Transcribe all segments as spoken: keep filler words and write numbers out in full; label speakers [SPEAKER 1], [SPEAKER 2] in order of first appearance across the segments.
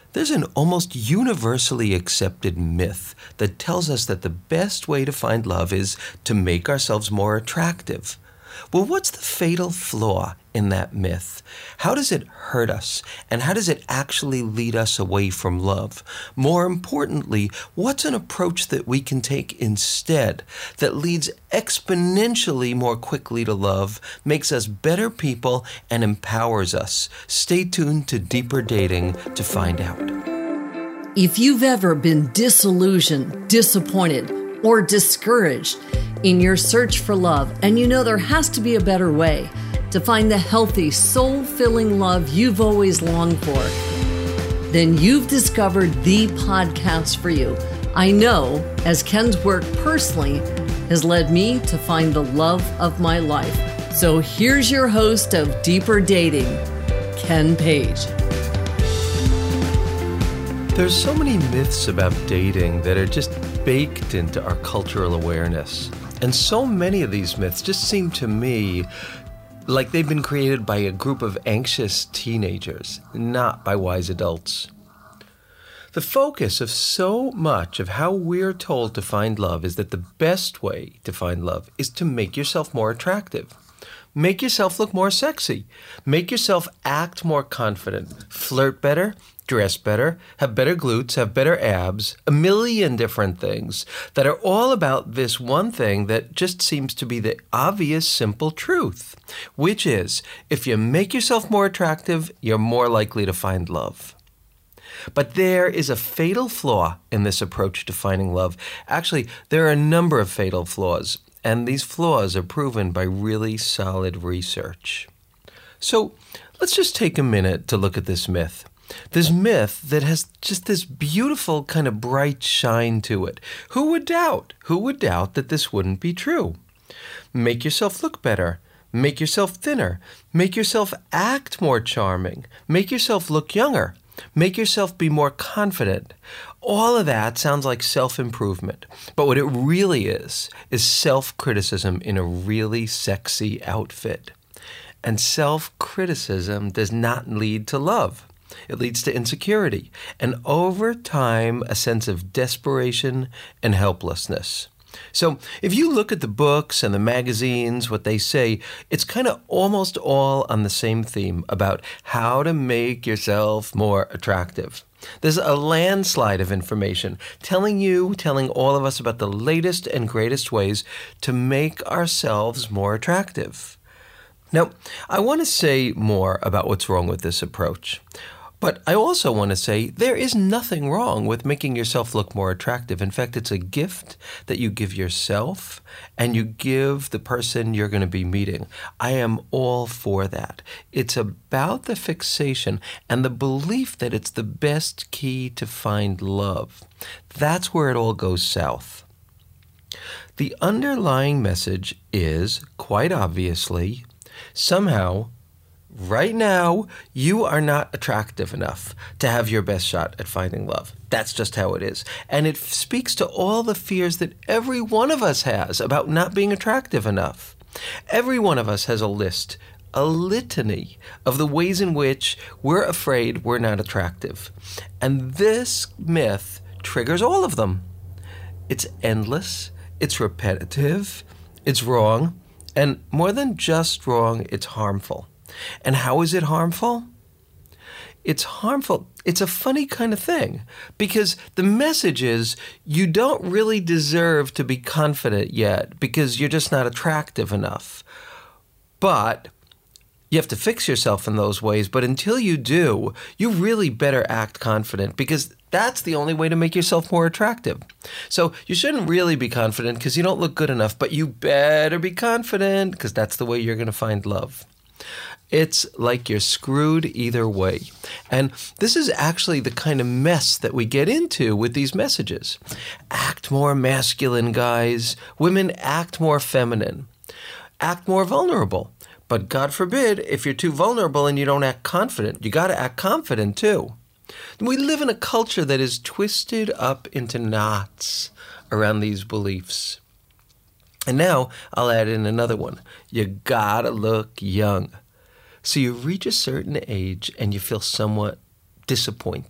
[SPEAKER 1] There's an almost universally accepted myth that tells us that the best way to find love is to make ourselves more attractive. Well, what's the fatal flaw in that myth? How does it hurt us? And how does it actually lead us away from love? More importantly, what's an approach that we can take instead that leads exponentially more quickly to love, makes us better people, and empowers us? Stay tuned to Deeper Dating to find out.
[SPEAKER 2] If you've ever been disillusioned, disappointed, or discouraged in your search for love, and you know there has to be a better way to find the healthy, soul-filling love you've always longed for, then you've discovered the podcast for you. I know, as Ken's work personally has led me to find the love of my life. So here's your host of Deeper Dating, Ken Page.
[SPEAKER 1] There's so many myths about dating that are just baked into our cultural awareness. And so many of these myths just seem to me like they've been created by a group of anxious teenagers, not by wise adults. The focus of so much of how we're told to find love is that the best way to find love is to make yourself more attractive. Make yourself look more sexy. Make yourself act more confident. Flirt better, dress better, have better glutes, have better abs, a million different things that are all about this one thing that just seems to be the obvious, simple truth, which is if you make yourself more attractive, you're more likely to find love. But there is a fatal flaw in this approach to finding love. Actually, there are a number of fatal flaws, and these flaws are proven by really solid research. So let's just take a minute to look at this myth. This myth that has just this beautiful kind of bright shine to it. Who would doubt? Who would doubt that this wouldn't be true? Make yourself look better. Make yourself thinner. Make yourself act more charming. Make yourself look younger. Make yourself be more confident. All of that sounds like self-improvement. But what it really is, is self-criticism in a really sexy outfit. And self-criticism does not lead to love. It leads to insecurity, and over time, a sense of desperation and helplessness. So if you look at the books and the magazines, what they say, it's kind of almost all on the same theme about how to make yourself more attractive. There's a landslide of information telling you, telling all of us about the latest and greatest ways to make ourselves more attractive. Now, I want to say more about what's wrong with this approach. But I also want to say there is nothing wrong with making yourself look more attractive. In fact, it's a gift that you give yourself and you give the person you're going to be meeting. I am all for that. It's about the fixation and the belief that it's the best key to find love. That's where it all goes south. The underlying message is, quite obviously, somehow, right now, you are not attractive enough to have your best shot at finding love. That's just how it is. And it speaks to all the fears that every one of us has about not being attractive enough. Every one of us has a list, a litany of the ways in which we're afraid we're not attractive. And this myth triggers all of them. It's endless, it's repetitive, it's wrong, and more than just wrong, it's harmful. And how is it harmful? It's harmful. It's a funny kind of thing because the message is you don't really deserve to be confident yet because you're just not attractive enough. But you have to fix yourself in those ways. But until you do, you really better act confident because that's the only way to make yourself more attractive. So you shouldn't really be confident because you don't look good enough, but you better be confident because that's the way you're going to find love. It's like you're screwed either way. And this is actually the kind of mess that we get into with these messages. Act more masculine, guys. Women, act more feminine. Act more vulnerable. But God forbid, if you're too vulnerable and you don't act confident, you got to act confident too. We live in a culture that is twisted up into knots around these beliefs. And now I'll add in another one. You gotta look young. So you reach a certain age and you feel somewhat disappointed.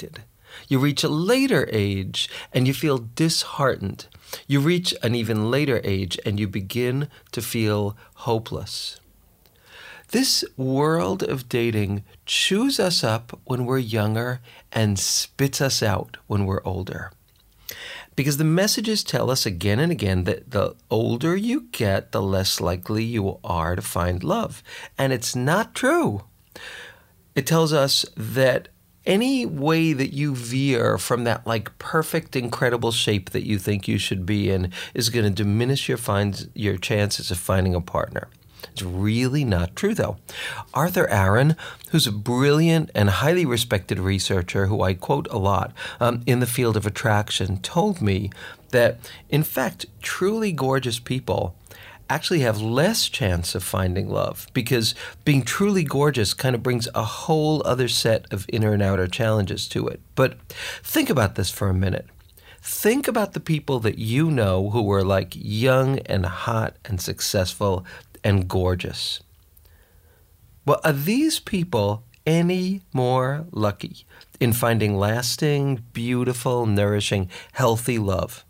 [SPEAKER 1] You reach a later age and you feel disheartened. You reach an even later age and you begin to feel hopeless. This world of dating chews us up when we're younger and spits us out when we're older. Because the messages tell us again and again that the older you get, the less likely you are to find love. And it's not true. It tells us that any way that you veer from that like perfect, incredible shape that you think you should be in is going to diminish your find, your chances of finding a partner. It's really not true, though. Arthur Aron, who's a brilliant and highly respected researcher who I quote a lot um, in the field of attraction, told me that, in fact, truly gorgeous people actually have less chance of finding love because being truly gorgeous kind of brings a whole other set of inner and outer challenges to it. But think about this for a minute. Think about the people that you know who were like young and hot and successful and gorgeous. Well, are these people any more lucky in finding lasting, beautiful, nourishing, healthy love?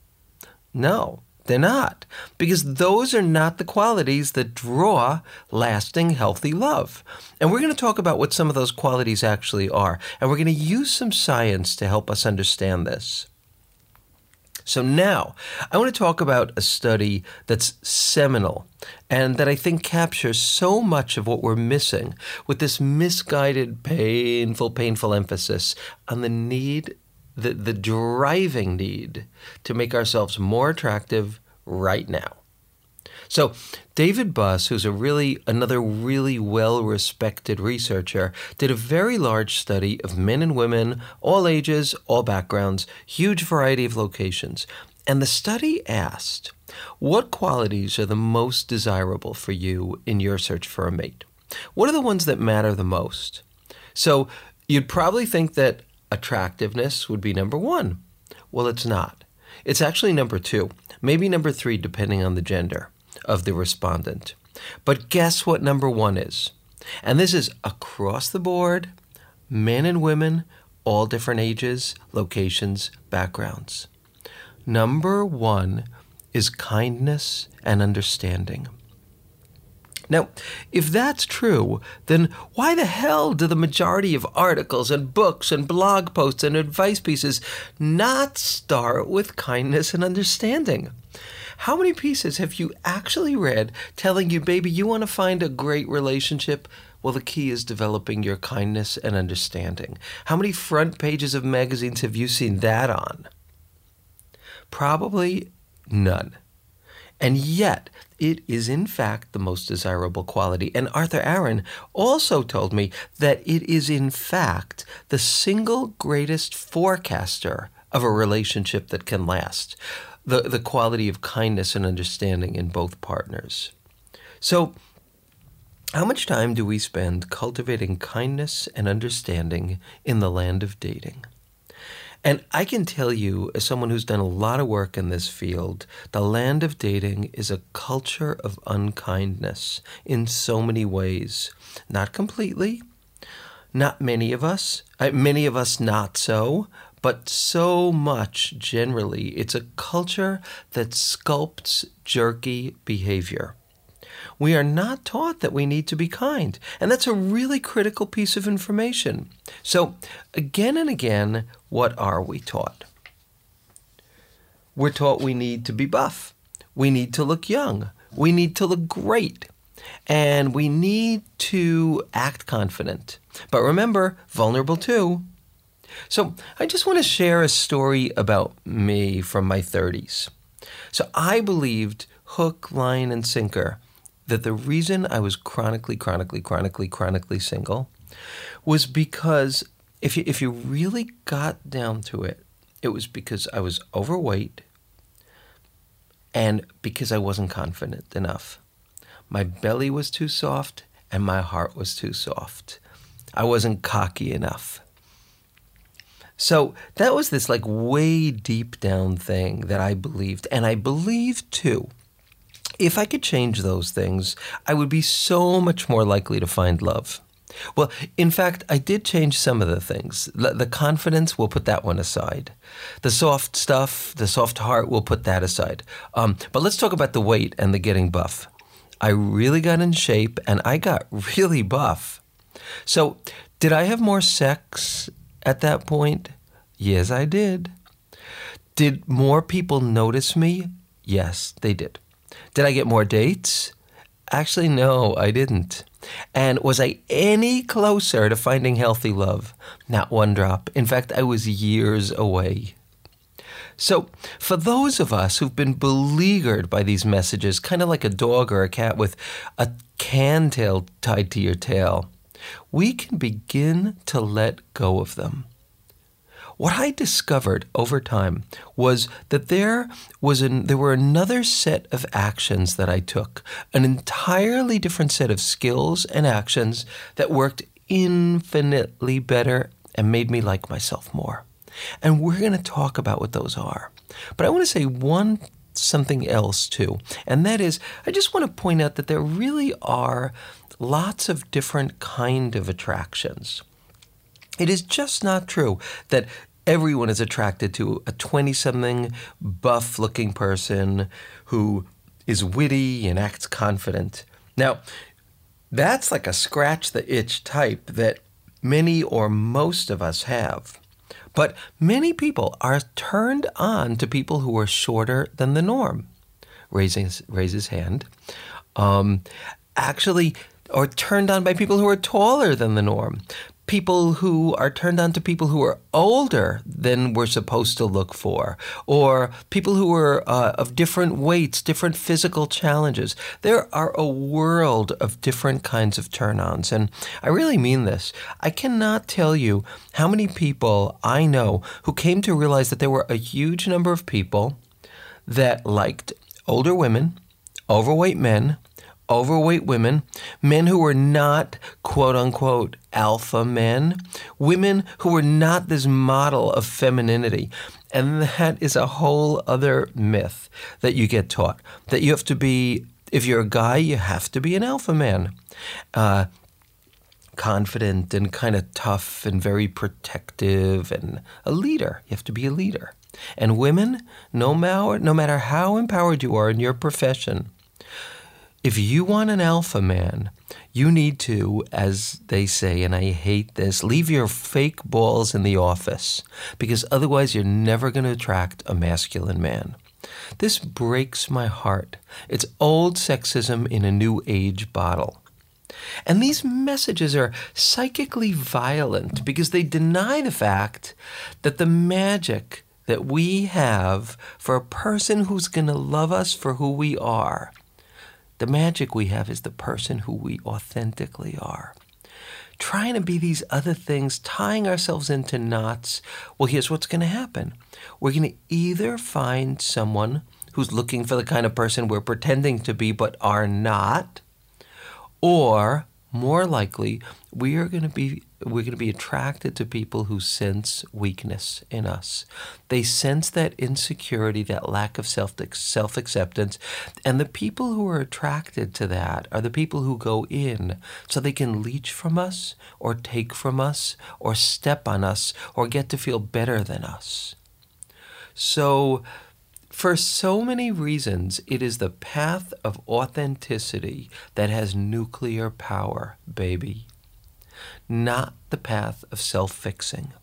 [SPEAKER 1] No, they're not, because those are not the qualities that draw lasting, healthy love. And we're going to talk about what some of those qualities actually are, and we're going to use some science to help us understand this. So now, I want to talk about a study that's seminal and that I think captures so much of what we're missing with this misguided, painful, painful emphasis on the need, the, the driving need to make ourselves more attractive right now. So David Buss, who's a really another really well-respected researcher, did a very large study of men and women, all ages, all backgrounds, huge variety of locations. And the study asked, what qualities are the most desirable for you in your search for a mate? What are the ones that matter the most? So you'd probably think that attractiveness would be number one. Well, it's not. It's actually number two, maybe number three, depending on the gender of the respondent. But guess what number one is? And this is across the board, men and women, all different ages, locations, backgrounds. Number one is kindness and understanding. Now, if that's true, then why the hell do the majority of articles and books and blog posts and advice pieces not start with kindness and understanding? How many pieces have you actually read telling you, baby, you want to find a great relationship? Well, the key is developing your kindness and understanding. How many front pages of magazines have you seen that on? Probably none. And yet, it is in fact the most desirable quality. And Arthur Aron also told me that it is in fact the single greatest forecaster of a relationship that can last. The, the quality of kindness and understanding in both partners. So, how much time do we spend cultivating kindness and understanding in the land of dating? And I can tell you, as someone who's done a lot of work in this field, the land of dating is a culture of unkindness in so many ways. Not completely, not many of us, uh, many of us not so, but so much generally. It's a culture that sculpts jerky behavior. We are not taught that we need to be kind, and that's a really critical piece of information. So, again and again, what are we taught? We're taught we need to be buff. We need to look young. We need to look great. And we need to act confident. But remember, vulnerable too. So I just want to share a story about me from my thirties. So I believed hook, line, and sinker that the reason I was chronically, chronically, chronically, chronically single was because if you, if you really got down to it, it was because I was overweight and because I wasn't confident enough. My belly was too soft and my heart was too soft. I wasn't cocky enough. So that was this like way deep down thing that I believed. And I believed too, if I could change those things, I would be so much more likely to find love. Well, in fact, I did change some of the things. The, the confidence, we'll put that one aside. The soft stuff, the soft heart, we'll put that aside. Um, but let's talk about the weight and the getting buff. I really got in shape, and I got really buff. So, did I have more sex at that point? Yes, I did. Did more people notice me? Yes, they did. Did I get more dates? Actually, no, I didn't. And was I any closer to finding healthy love? Not one drop. In fact, I was years away. So, for those of us who've been beleaguered by these messages, kind of like a dog or a cat with a can tail tied to your tail, we can begin to let go of them. What I discovered over time was that there was an, there were another set of actions that I took, an entirely different set of skills and actions that worked infinitely better and made me like myself more. And we're going to talk about what those are. But I want to say one something else too, and that is I just want to point out that there really are lots of different kind of attractions. It is just not true that everyone is attracted to a twenty-something buff-looking person who is witty and acts confident. Now, that's like a scratch-the-itch type that many or most of us have. But many people are turned on to people who are shorter than the norm. Raising, raise his hand. Um, actually, or turned on by people who are taller than the norm. People who are turned on to people who are older than we're supposed to look for, or people who are uh, of different weights, different physical challenges. There are a world of different kinds of turn-ons, and I really mean this. I cannot tell you how many people I know who came to realize that there were a huge number of people that liked older women, overweight men, overweight women, men who were not, quote-unquote, alpha men, women who were not this model of femininity. And that is a whole other myth that you get taught, that you have to be, if you're a guy, you have to be an alpha man, uh, confident and kind of tough and very protective and a leader. You have to be a leader. And women, no matter, no matter how empowered you are in your profession, if you want an alpha man, you need to, as they say, and I hate this, leave your fake balls in the office, because otherwise you're never going to attract a masculine man. This breaks my heart. It's old sexism in a new age bottle. And these messages are psychically violent because they deny the fact that the magic that we have for a person who's going to love us for who we are, the magic we have is the person who we authentically are. Trying to be these other things, tying ourselves into knots, well, here's what's going to happen. We're going to either find someone who's looking for the kind of person we're pretending to be but are not, or more likely, we are going to be we're going to be attracted to people who sense weakness in us. They sense that insecurity, that lack of self self-acceptance, and the people who are attracted to that are the people who go in so they can leech from us or take from us or step on us or get to feel better than us. So, for so many reasons, it is the path of authenticity that has nuclear power, baby, not the path of self-fixing.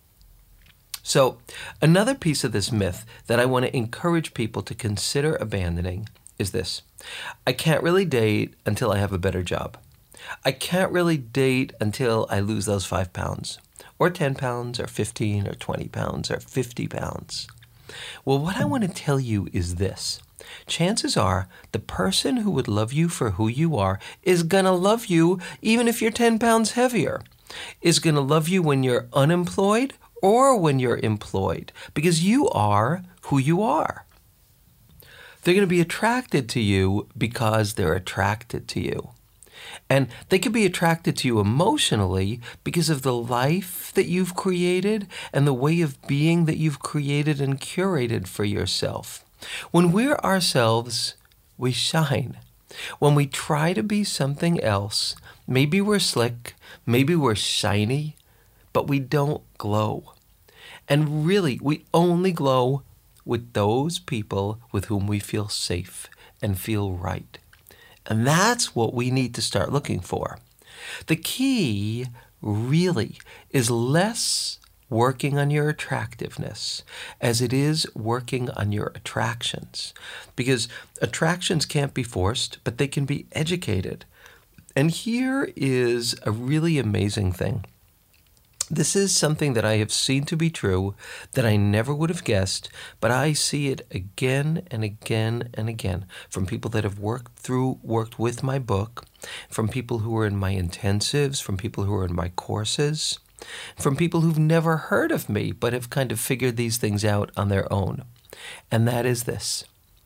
[SPEAKER 1] So, another piece of this myth that I want to encourage people to consider abandoning is this. I can't really date until I have a better job. I can't really date until I lose those five pounds, or ten pounds, or fifteen, or twenty pounds, or fifty pounds. Well, what I want to tell you is this. Chances are the person who would love you for who you are is going to love you even if you're ten pounds heavier, is going to love you when you're unemployed or when you're employed, because you are who you are. They're going to be attracted to you because they're attracted to you. And they could be attracted to you emotionally because of the life that you've created and the way of being that you've created and curated for yourself. When we're ourselves, we shine. When we try to be something else, Maybe we're slick, maybe we're shiny, but we don't glow. And really, we only glow with those people with whom we feel safe and feel right. And that's what we need to start looking for. The key really is less working on your attractiveness as it is working on your attractions. Because attractions can't be forced, but they can be educated. And here is a really amazing thing. This is something that I have seen to be true, that I never would have guessed, but I see it again and again and again from people that have worked through, worked with my book, from people who are in my intensives, from people who are in my courses, from people who've never heard of me but have kind of figured these things out on their own. And that is this.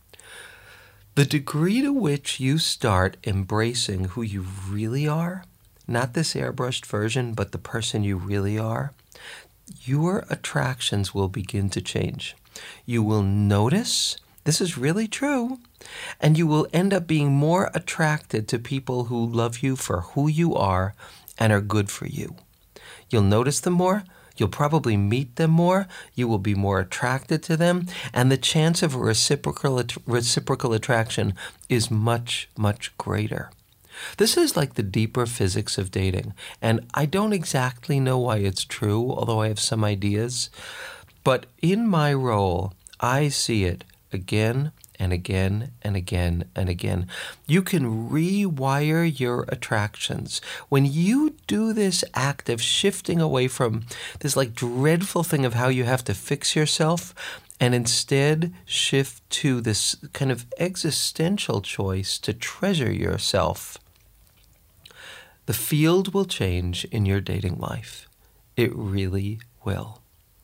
[SPEAKER 1] The degree to which you start embracing who you really are, not this airbrushed version, but the person you really are, your attractions will begin to change. You will notice, this is really true, and you will end up being more attracted to people who love you for who you are and are good for you. You'll notice them more, you'll probably meet them more, you will be more attracted to them, and the chance of a reciprocal, reciprocal attraction is much, much greater. This is like the deeper physics of dating, and I don't exactly know why it's true, although I have some ideas. But in my role, I see it again and again and again and again. You can rewire your attractions. When you do this act of shifting away from this like dreadful thing of how you have to fix yourself, and instead shift to this kind of existential choice to treasure yourself, the field will change in your dating life. It really will.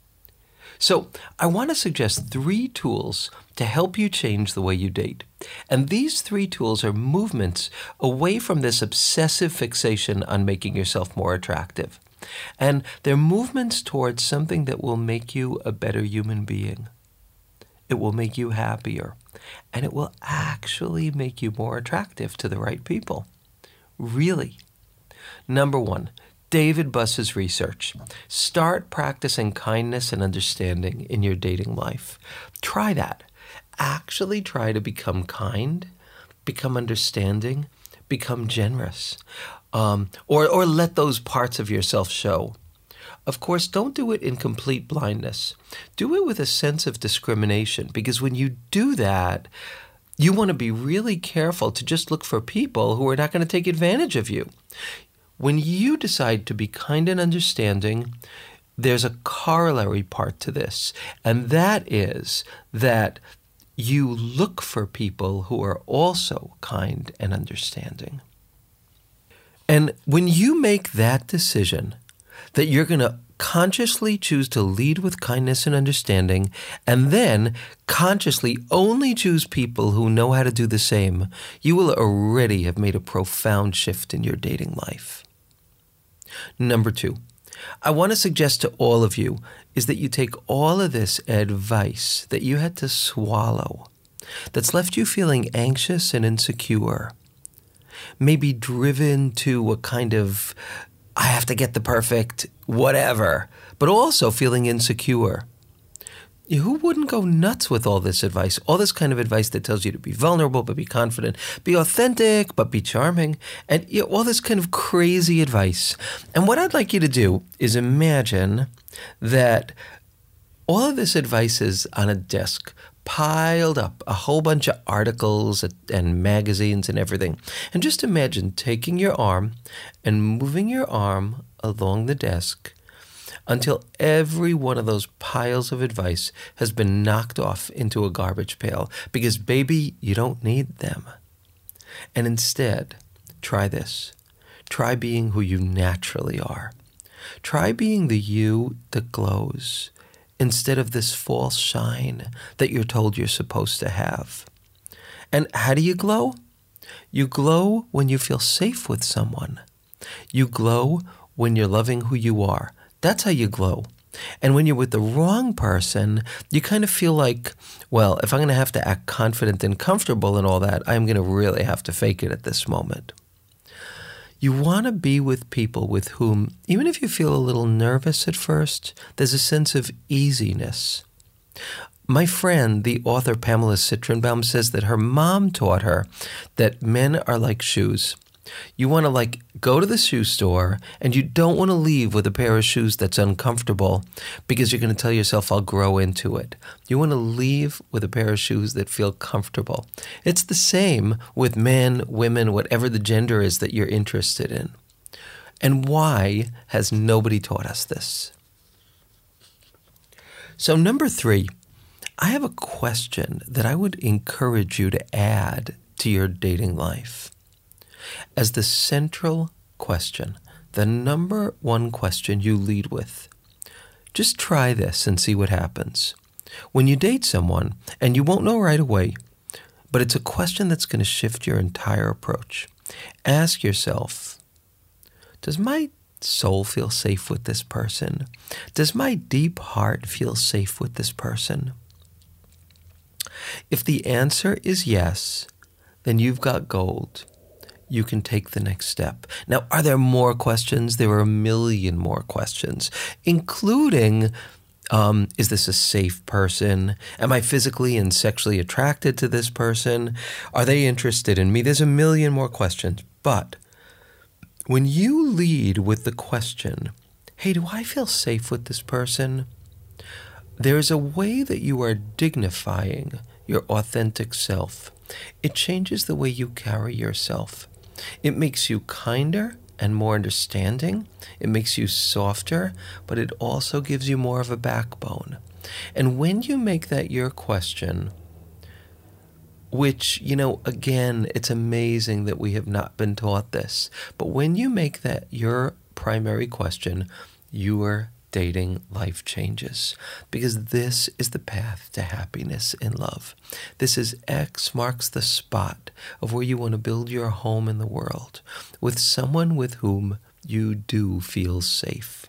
[SPEAKER 1] So I want to suggest three tools to help you change the way you date. And these three tools are movements away from this obsessive fixation on making yourself more attractive. And they're movements towards something that will make you a better human being. It will make you happier. And it will actually make you more attractive to the right people. Really. Number one, David Buss's research. Start practicing kindness and understanding in your dating life. Try that. Actually try to become kind, become understanding, become generous, um, or, or let those parts of yourself show. Of course, don't do it in complete blindness. Do it with a sense of discrimination, because when you do that, you want to be really careful to just look for people who are not going to take advantage of you. When you decide to be kind and understanding, there's a corollary part to this, and that is that you look for people who are also kind and understanding. And when you make that decision, that you're going to consciously choose to lead with kindness and understanding, and then consciously only choose people who know how to do the same, you will already have made a profound shift in your dating life. Number two, I want to suggest to all of you is that you take all of this advice that you had to swallow, that's left you feeling anxious and insecure, maybe driven to a kind of, I have to get the perfect whatever, but also feeling insecure. Who wouldn't go nuts with all this advice? All this kind of advice that tells you to be vulnerable, but be confident, be authentic, but be charming, and you know, all this kind of crazy advice. And what I'd like you to do is imagine that all of this advice is on a desk, piled up, a whole bunch of articles and magazines and everything. And just imagine taking your arm and moving your arm along the desk until every one of those piles of advice has been knocked off into a garbage pail. Because, baby, you don't need them. And instead, try this. Try being who you naturally are. Try being the you that glows instead of this false shine that you're told you're supposed to have. And how do you glow? You glow when you feel safe with someone. You glow when you're loving who you are. That's how you glow. And when you're with the wrong person, you kind of feel like, well, if I'm going to have to act confident and comfortable and all that, I'm going to really have to fake it at this moment. You want to be with people with whom, even if you feel a little nervous at first, there's a sense of easiness. My friend, the author Pamela Citronbaum, says that her mom taught her that men are like shoes. You want to like go to the shoe store and you don't want to leave with a pair of shoes that's uncomfortable because you're going to tell yourself, I'll grow into it. You want to leave with a pair of shoes that feel comfortable. It's the same with men, women, whatever the gender is that you're interested in. And why has nobody taught us this? So number three, I have a question that I would encourage you to add to your dating life. As the central question, the number one question you lead with. Just try this and see what happens. When you date someone, and you won't know right away, but it's a question that's going to shift your entire approach. Ask yourself, does my soul feel safe with this person? Does my deep heart feel safe with this person? If the answer is yes, then you've got gold. You can take the next step. Now, are there more questions? There are a million more questions, including, um, is this a safe person? Am I physically and sexually attracted to this person? Are they interested in me? There's a million more questions. But when you lead with the question, hey, do I feel safe with this person? There's a way that you are dignifying your authentic self. It changes the way you carry yourself. It makes you kinder and more understanding. It makes you softer, but it also gives you more of a backbone. And when you make that your question, which, you know, again, it's amazing that we have not been taught this, but when you make that your primary question, your dating life changes, because this is the path to happiness in love. This is X marks the spot of where you want to build your home in the world with someone with whom you do feel safe.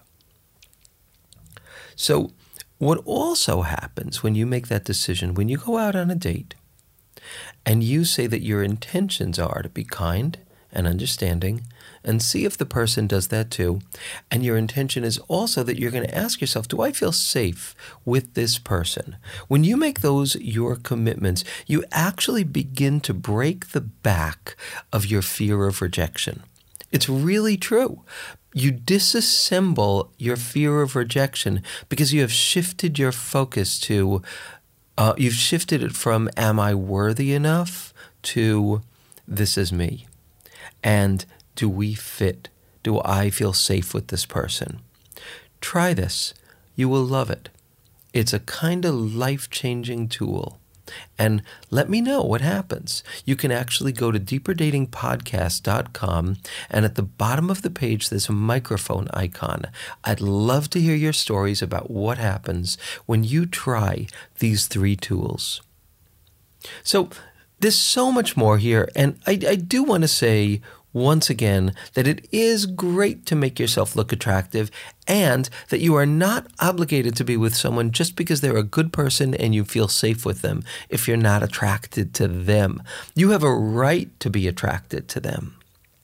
[SPEAKER 1] So what also happens when you make that decision, when you go out on a date and you say that your intentions are to be kind and understanding, and see if the person does that too. And your intention is also that you're going to ask yourself, do I feel safe with this person? When you make those your commitments, you actually begin to break the back of your fear of rejection. It's really true. You disassemble your fear of rejection because you have shifted your focus to, uh, you've shifted it from, am I worthy enough, to, this is me. And do we fit? Do I feel safe with this person? Try this. You will love it. It's a kind of life-changing tool. And let me know what happens. You can actually go to deeper dating podcast dot com, and at the bottom of the page, there's a microphone icon. I'd love to hear your stories about what happens when you try these three tools. So there's so much more here, and I, I do want to say once again that it is great to make yourself look attractive, and that you are not obligated to be with someone just because they're a good person and you feel safe with them if you're not attracted to them. You have a right to be attracted to them.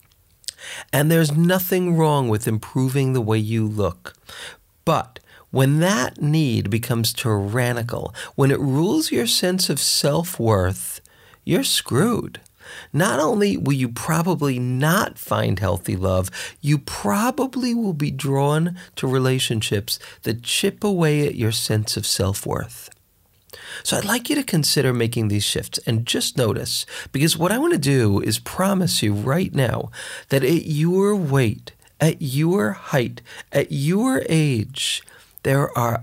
[SPEAKER 1] And there's nothing wrong with improving the way you look. But when that need becomes tyrannical, when it rules your sense of self-worth, you're screwed. Not only will you probably not find healthy love, you probably will be drawn to relationships that chip away at your sense of self-worth. So I'd like you to consider making these shifts, and just notice, because what I want to do is promise you right now that at your weight, at your height, at your age, there are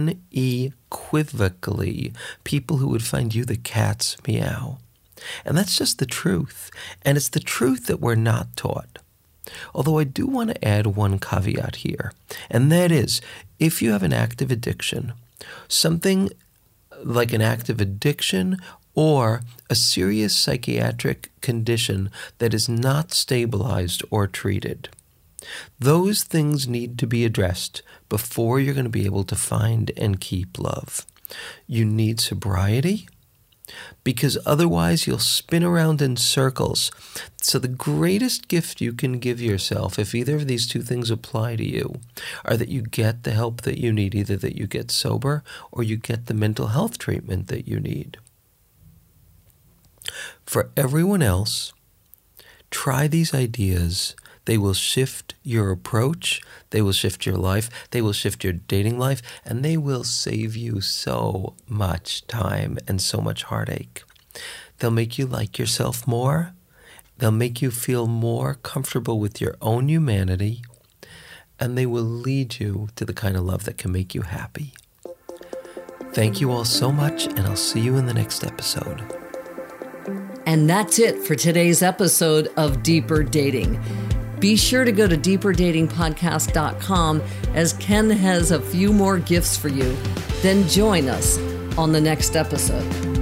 [SPEAKER 1] unequivocally people who would find you the cat's meow. And that's just the truth. And it's the truth that we're not taught. Although I do want to add one caveat here, and that is, if you have an active addiction, something like an active addiction or a serious psychiatric condition that is not stabilized or treated, those things need to be addressed before you're going to be able to find and keep love. You need sobriety. because otherwise you'll spin around in circles. So the greatest gift you can give yourself, if either of these two things apply to you, are that you get the help that you need, either that you get sober or you get the mental health treatment that you need. For everyone else, try these ideas. They will shift your approach, they will shift your life, they will shift your dating life, and they will save you so much time and so much heartache. They'll make you like yourself more. They'll make you feel more comfortable with your own humanity, and they will lead you to the kind of love that can make you happy. Thank you all so much, and I'll see you in the next episode.
[SPEAKER 2] And that's it for today's episode of Deeper Dating. Be sure to go to deeper dating podcast dot com as Ken has a few more gifts for you. Then join us on the next episode.